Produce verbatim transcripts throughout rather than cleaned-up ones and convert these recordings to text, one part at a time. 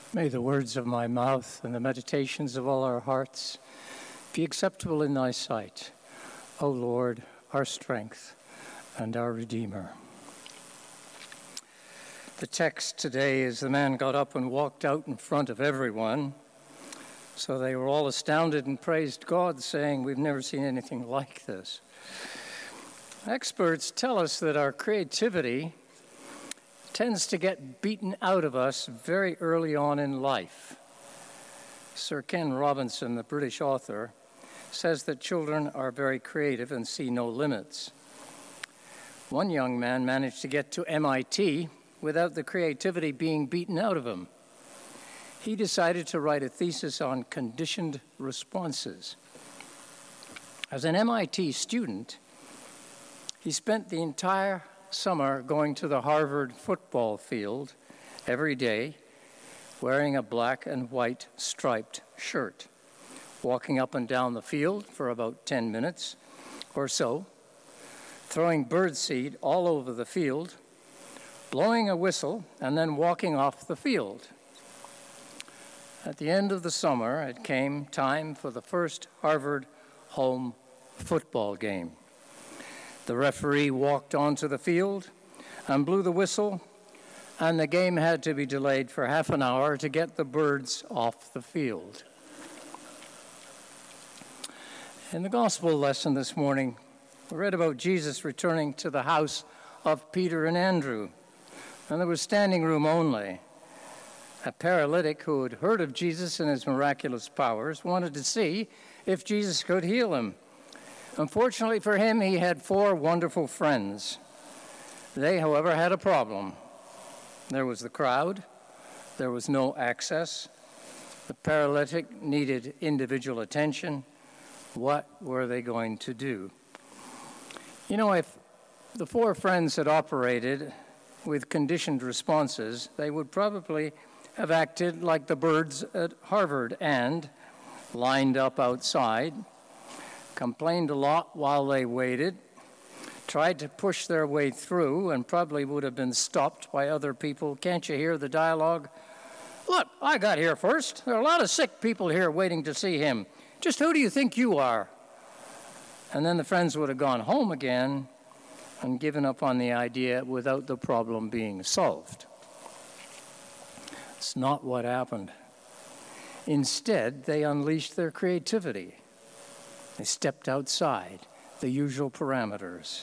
May the words of my mouth and the meditations of all our hearts be acceptable in thy sight, O Lord, our strength and our Redeemer. The text today is the man got up and walked out in front of everyone. So they were all astounded and praised God, saying, "We've never seen anything like this." Experts tell us that our creativity tends to get beaten out of us very early on in life. Sir Ken Robinson, the British author, says that children are very creative and see no limits. One young man managed to get to M I T without the creativity being beaten out of him. He decided to write a thesis on conditioned responses. As an M I T student, he spent the entire summer going to the Harvard football field every day, wearing a black and white striped shirt, walking up and down the field for about ten minutes or so, throwing birdseed all over the field, blowing a whistle, and then walking off the field. At the end of the summer, it came time for the first Harvard home football game. The referee walked onto the field and blew the whistle, and the game had to be delayed for half an hour to get the birds off the field. In the gospel lesson this morning, we read about Jesus returning to the house of Peter and Andrew, and there was standing room only. A paralytic who had heard of Jesus and his miraculous powers wanted to see if Jesus could heal him. Unfortunately for him, he had four wonderful friends. They, however, had a problem. There was the crowd. There was no access. The paralytic needed individual attention. What were they going to do? You know, if the four friends had operated with conditioned responses, they would probably have acted like the birds at Harvard and lined up outside, complained a lot while they waited, tried to push their way through, and probably would have been stopped by other people. Can't you hear the dialogue? "Look, I got here first. There are a lot of sick people here waiting to see him. Just who do you think you are?" And then the friends would have gone home again and given up on the idea without the problem being solved. It's not what happened. Instead, they unleashed their creativity. They stepped outside the usual parameters.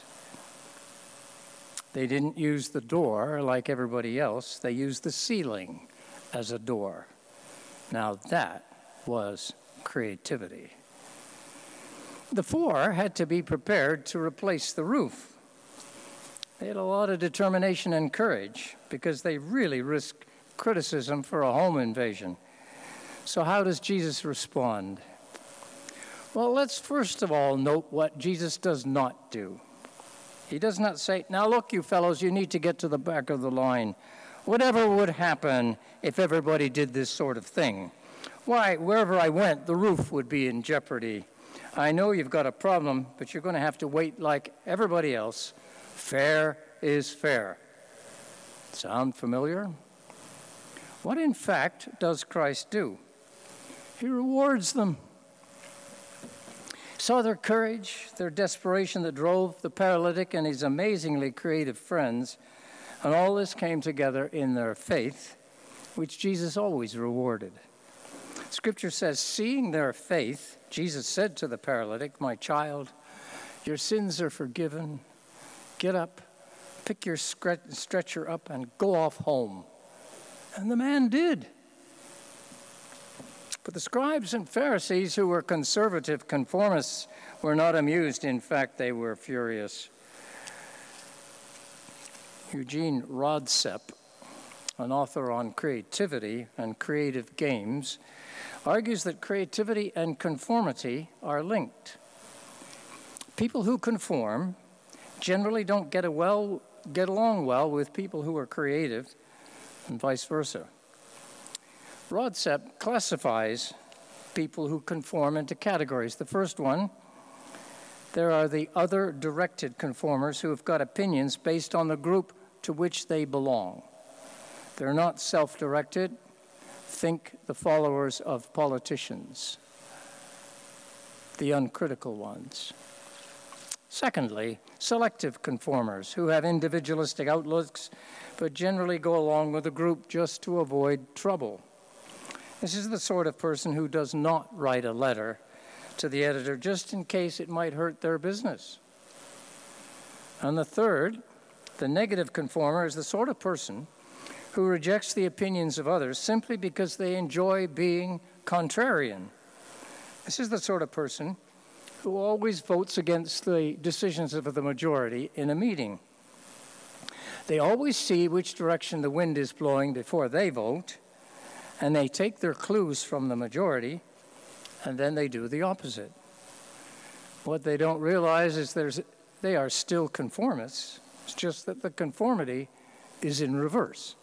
They didn't use the door like everybody else. They used the ceiling as a door. Now that was creativity. The four had to be prepared to replace the roof. They had a lot of determination and courage because they really risked criticism for a home invasion. So how does Jesus respond? Well, let's first of all note what Jesus does not do. He does not say, "Now look, you fellows, you need to get to the back of the line. Whatever would happen if everybody did this sort of thing? Why, wherever I went, the roof would be in jeopardy. I know you've got a problem, but you're going to have to wait like everybody else. Fair is fair." Sound familiar? What in fact does Christ do? He rewards them. Saw their courage, their desperation that drove the paralytic and his amazingly creative friends, and all this came together in their faith, which Jesus always rewarded. Scripture says, seeing their faith, Jesus said to the paralytic, "My child, your sins are forgiven. Get up, pick your stretcher up, and go off home." And the man did. But the scribes and Pharisees, who were conservative conformists, were not amused. In fact, they were furious. Eugene Rodsep, an author on creativity and creative games, argues that creativity and conformity are linked. People who conform generally don't get, a well, get along well with people who are creative, and vice versa. Rodsep classifies people who conform into categories. The first one, there are the other-directed conformers who have got opinions based on the group to which they belong. They're not self-directed. think the followers of politicians, the uncritical ones. Secondly, selective conformers who have individualistic outlooks but generally go along with a group just to avoid trouble. This is the sort of person who does not write a letter to the editor just in case it might hurt their business. And the third, the negative conformer, is the sort of person who rejects the opinions of others simply because they enjoy being contrarian. This is the sort of person who always votes against the decisions of the majority in a meeting. They always see which direction the wind is blowing before they vote, and they take their clues from the majority, and then they do the opposite. What they don't realize is there's, they are still conformists. It's just that the conformity is in reverse.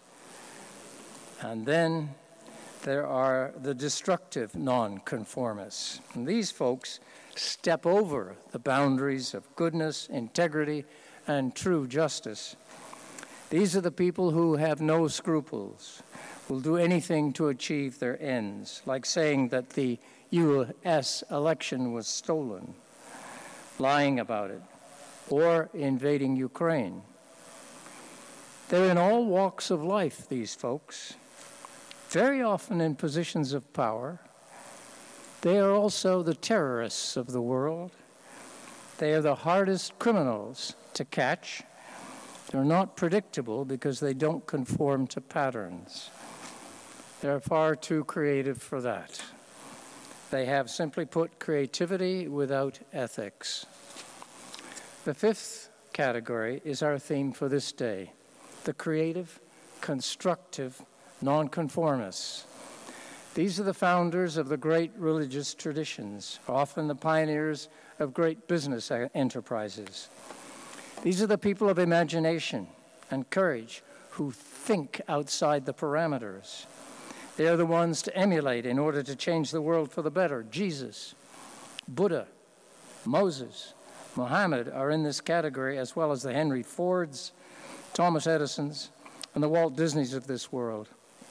And then there are the destructive nonconformists. And these folks step over the boundaries of goodness, integrity, and true justice. These are the people who have no scruples, will do anything to achieve their ends, like saying that the U S election was stolen, lying about it, or invading Ukraine. They're in all walks of life, these folks, very often in positions of power. They are also the terrorists of the world. They are the hardest criminals to catch. They're not predictable because they don't conform to patterns. They're far too creative for that. They have, simply put, creativity without ethics. The fifth category is our theme for this day: the creative, constructive nonconformists. These are the founders of the great religious traditions, often the pioneers of great business enterprises. These are the people of imagination and courage who think outside the parameters. They are the ones to emulate in order to change the world for the better. Jesus, Buddha, Moses, Muhammad are in this category, as well as the Henry Fords, Thomas Edisons, and the Walt Disneys of this world.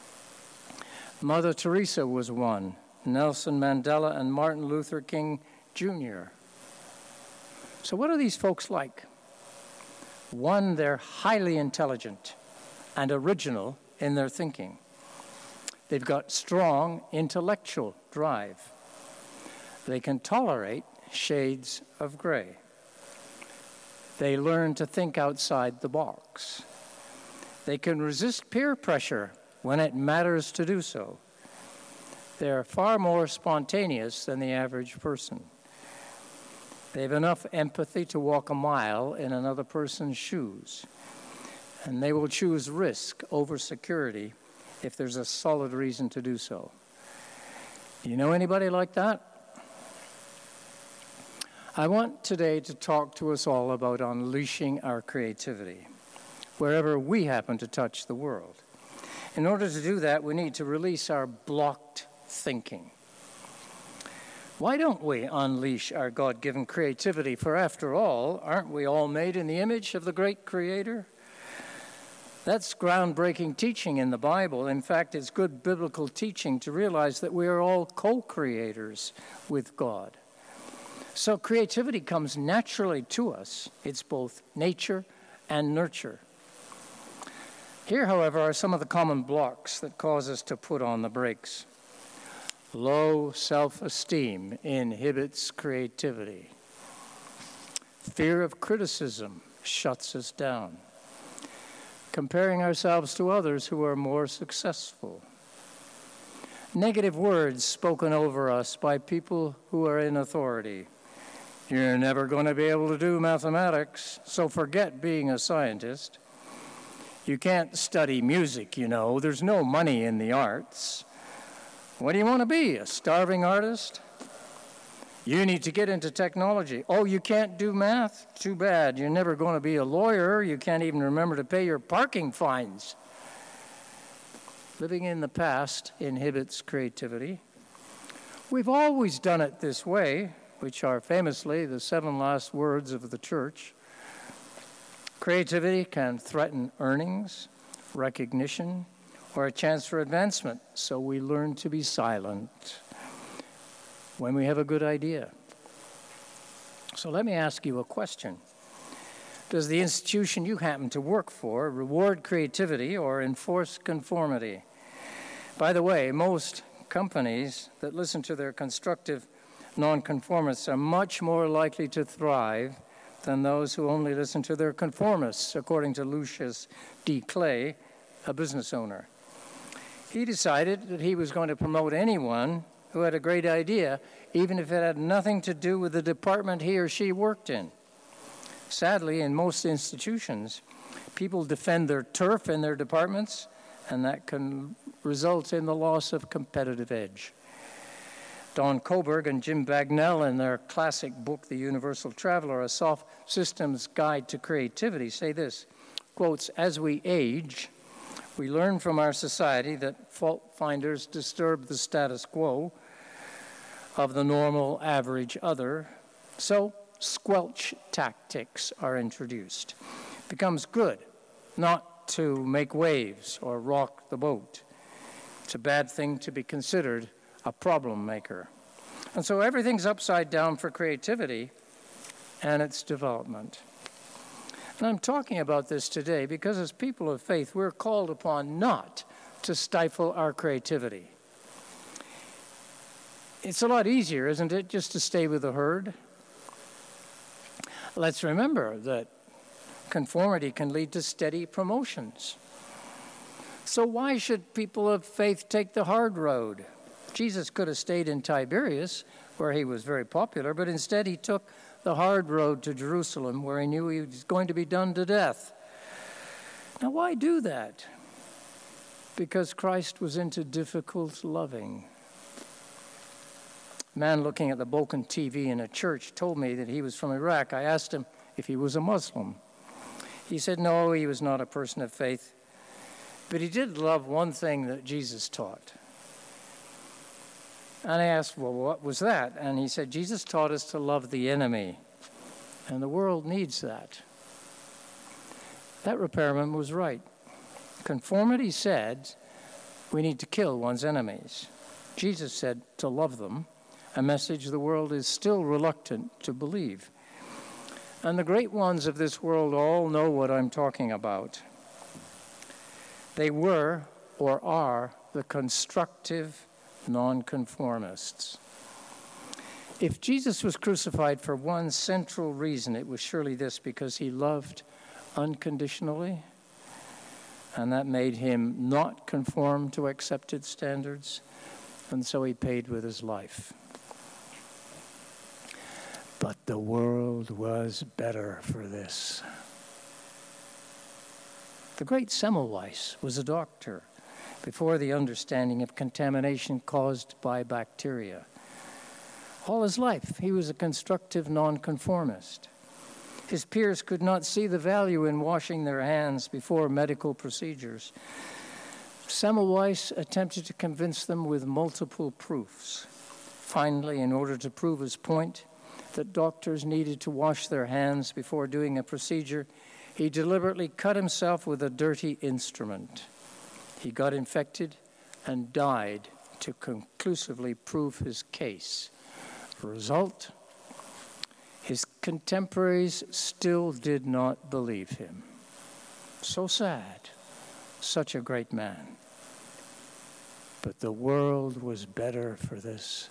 Mother Teresa was one, Nelson Mandela and Martin Luther King Junior So what are these folks like? One, they're highly intelligent and original in their thinking. They've got strong intellectual drive. They can tolerate shades of gray. They learn to think outside the box. They can resist peer pressure when it matters to do so. They're far more spontaneous than the average person. They have enough empathy to walk a mile in another person's shoes, and they will choose risk over security if there's a solid reason to do so. You know anybody like that? I want today to talk to us all about unleashing our creativity wherever we happen to touch the world. In order to do that, we need to release our blocked thinking. Why don't we unleash our God-given creativity? For after all, aren't we all made in the image of the great Creator? That's groundbreaking teaching in the Bible. In fact, it's good biblical teaching to realize that we are all co-creators with God. So creativity comes naturally to us. It's both nature and nurture. Here, however, are some of the common blocks that cause us to put on the brakes. Low self-esteem inhibits creativity. Fear of criticism shuts us down. Comparing ourselves to others who are more successful. Negative words spoken over us by people who are in authority. You're never going to be able to do mathematics, so forget being a scientist. You can't study music, you know. There's no money in the arts. What do you want to be, a starving artist? You need to get into technology. Oh, you can't do math? Too bad. You're never going to be a lawyer. You can't even remember to pay your parking fines. Living in the past inhibits creativity. We've always done it this way, which are famously the seven last words of the church. Creativity can threaten earnings, recognition, or a chance for advancement, so we learn to be silent when we have a good idea. So let me ask you a question. Does the institution you happen to work for reward creativity or enforce conformity? By the way, most companies that listen to their constructive nonconformists are much more likely to thrive than those who only listen to their conformists, according to Lucius D. Clay, a business owner. He decided that he was going to promote anyone who had a great idea, even if it had nothing to do with the department he or she worked in. Sadly, in most institutions, people defend their turf in their departments, and that can result in the loss of competitive edge. Don Koberg and Jim Bagnell, in their classic book, The Universal Traveler, A Soft Systems Guide to Creativity, say this, quotes, "As we age, we learn from our society that fault finders disturb the status quo of the normal, average other, so squelch tactics are introduced. It becomes good not to make waves or rock the boat. It's a bad thing to be considered a problem maker. And so everything's upside down for creativity and its development." And I'm talking about this today because as people of faith, we're called upon not to stifle our creativity. It's a lot easier, isn't it, just to stay with the herd? Let's remember that conformity can lead to steady promotions. So why should people of faith take the hard road? Jesus could have stayed in Tiberias, where he was very popular, but instead he took the hard road to Jerusalem, where he knew he was going to be done to death. Now, why do that? Because Christ was into difficult loving. A man looking at the Balkan T V in a church told me that he was from Iraq. I asked him if he was a Muslim. He said no, he was not a person of faith, but he did love one thing that Jesus taught. And I asked, well, what was that? And he said, Jesus taught us to love the enemy, and the world needs that. That repairman was right. Conformity said we need to kill one's enemies. Jesus said to love them, a message the world is still reluctant to believe. And the great ones of this world all know what I'm talking about. They were or are the constructive nonconformists. If Jesus was crucified for one central reason, it was surely this, because he loved unconditionally, and that made him not conform to accepted standards, and so he paid with his life. But the world was better for this. The great Semmelweis was a doctor before the understanding of contamination caused by bacteria. All his life, he was a constructive nonconformist. His peers could not see the value in washing their hands before medical procedures. Semmelweis attempted to convince them with multiple proofs. Finally, in order to prove his point that doctors needed to wash their hands before doing a procedure, he deliberately cut himself with a dirty instrument. He got infected and died to conclusively prove his case. The result, his contemporaries still did not believe him. So sad, such a great man. But the world was better for this.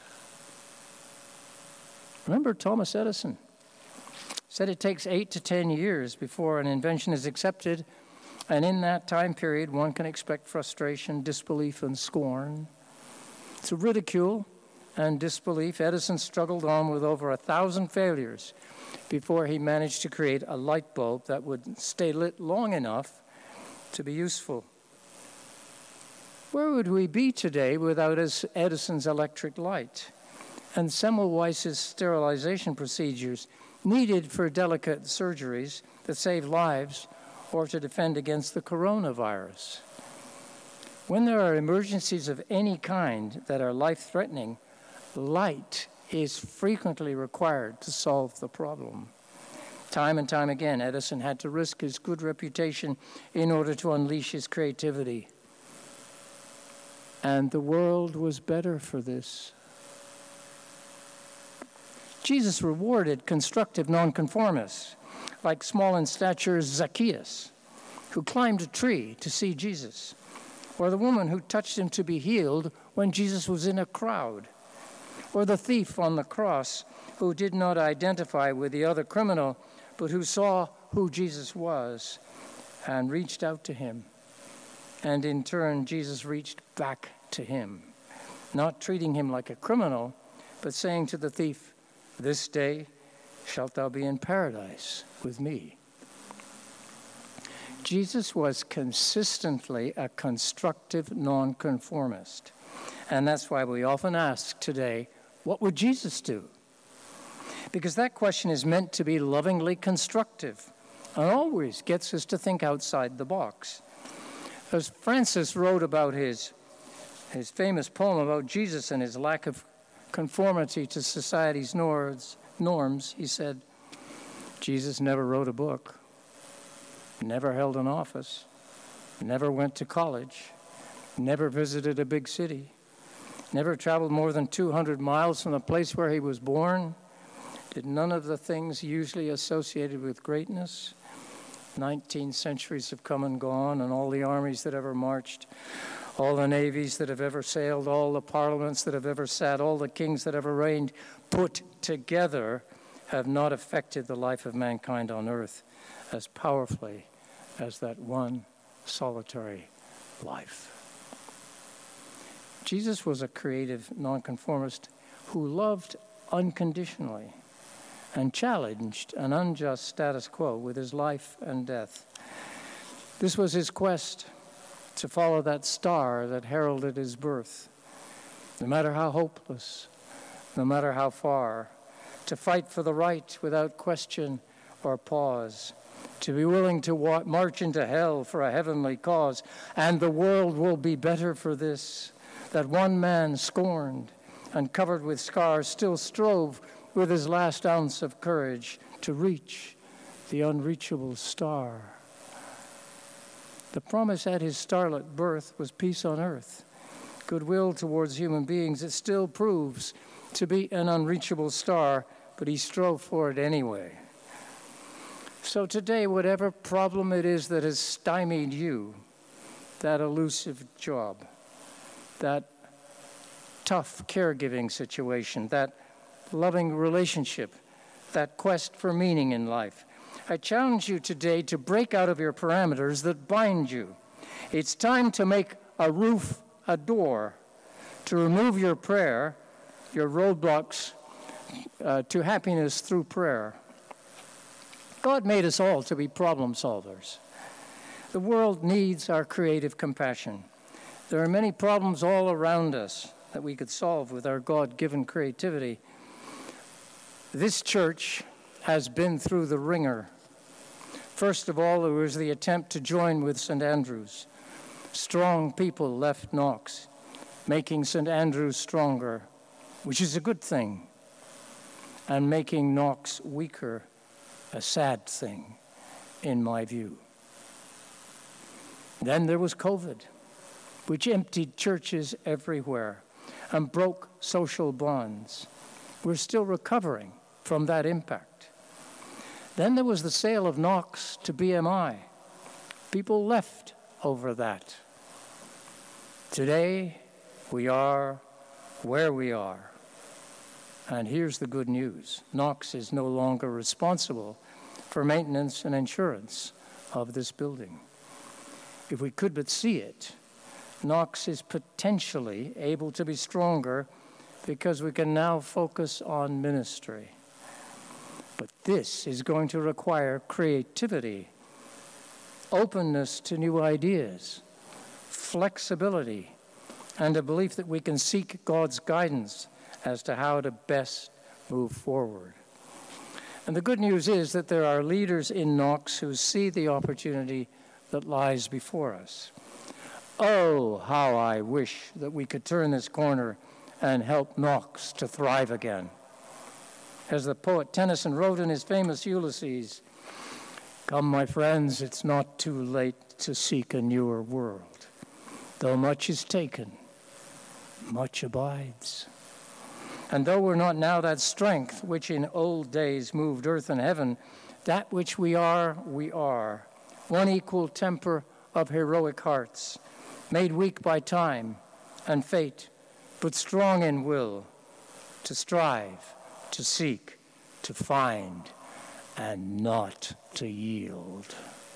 Remember Thomas Edison said it takes eight to ten years before an invention is accepted, and in that time period one can expect frustration, disbelief, and scorn. Through ridicule and disbelief, Edison struggled on with over a thousand failures before he managed to create a light bulb that would stay lit long enough to be useful. Where would we be today without Edison's electric light and Semmelweis's sterilization procedures needed for delicate surgeries that save lives or to defend against the coronavirus? When there are emergencies of any kind that are life-threatening, light is frequently required to solve the problem. Time and time again, Edison had to risk his good reputation in order to unleash his creativity. and the world was better for this. Jesus rewarded constructive nonconformists, like small in stature Zacchaeus, who climbed a tree to see Jesus, or the woman who touched him to be healed when Jesus was in a crowd, or the thief on the cross who did not identify with the other criminal, but who saw who Jesus was and reached out to him. And in turn, Jesus reached back to him, not treating him like a criminal, but saying to the thief, "This day shalt thou be in paradise with me." Jesus was consistently a constructive nonconformist. And that's why we often ask today, what would Jesus do? Because that question is meant to be lovingly constructive and always gets us to think outside the box. As Francis wrote about his, his famous poem about Jesus and his lack of conformity to society's norms, norms, he said, Jesus never wrote a book, never held an office, never went to college, never visited a big city, never traveled more than two hundred miles from the place where he was born, did none of the things usually associated with greatness. Nineteen centuries have come and gone, and all the armies that ever marched, all the navies that have ever sailed, all the parliaments that have ever sat, all the kings that ever reigned, put together, have not affected the life of mankind on earth as powerfully as that one solitary life. Jesus was a creative nonconformist who loved unconditionally and challenged an unjust status quo with his life and death. This was his quest to follow that star that heralded his birth, no matter how hopeless, no matter how far, to fight for the right without question or pause, to be willing to wa- march into hell for a heavenly cause, and the world will be better for this. That one man, scorned and covered with scars, still strove with his last ounce of courage to reach the unreachable star. The promise at his starlit birth was peace on earth, goodwill towards human beings. It still proves to be an unreachable star, but he strove for it anyway. So today, whatever problem it is that has stymied you, that elusive job, that tough caregiving situation, that loving relationship, that quest for meaning in life, I challenge you today to break out of your parameters that bind you. It's time to make a roof a door, to remove your prayer, your roadblocks uh, to happiness through prayer. God made us all to be problem solvers. The world needs our creative compassion. There are many problems all around us that we could solve with our God-given creativity. This church has been through the ringer. First of all, there was the attempt to join with Saint Andrews. Strong people left Knox, making Saint Andrews stronger, which is a good thing, and making Knox weaker, a sad thing, in my view. Then there was COVID, which emptied churches everywhere and broke social bonds. We're still recovering from that impact. Then there was the sale of Knox to B M I. People left over that. Today, we are where we are. And here's the good news. Knox is no longer responsible for maintenance and insurance of this building. If we could but see it, Knox is potentially able to be stronger because we can now focus on ministry. But this is going to require creativity, openness to new ideas, flexibility, and a belief that we can seek God's guidance as to how to best move forward. And the good news is that there are leaders in Knox who see the opportunity that lies before us. Oh, how I wish that we could turn this corner and help Knox to thrive again. As the poet Tennyson wrote in his famous Ulysses, "Come, my friends, it's not too late to seek a newer world. Though much is taken, much abides. And though we're not now that strength which in old days moved earth and heaven, that which we are, we are. One equal temper of heroic hearts, made weak by time and fate, but strong in will, to strive, to seek, to find, and not to yield.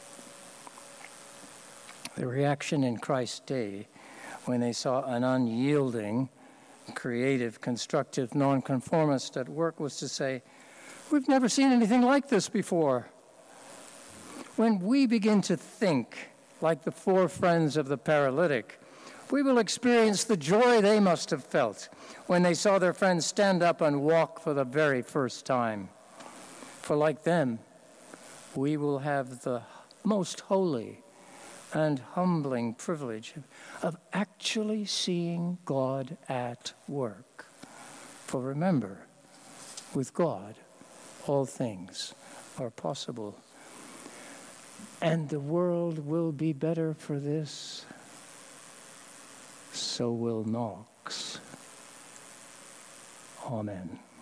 The reaction in Christ's day when they saw an unyielding, creative, constructive, nonconformist at work was to say, we've never seen anything like this before. When we begin to think like the four friends of the paralytic, we will experience the joy they must have felt when they saw their friends stand up and walk for the very first time. For like them, we will have the most holy and humbling privilege of actually seeing God at work. For remember, with God, all things are possible. And the world will be better for this. So will Knox. Amen.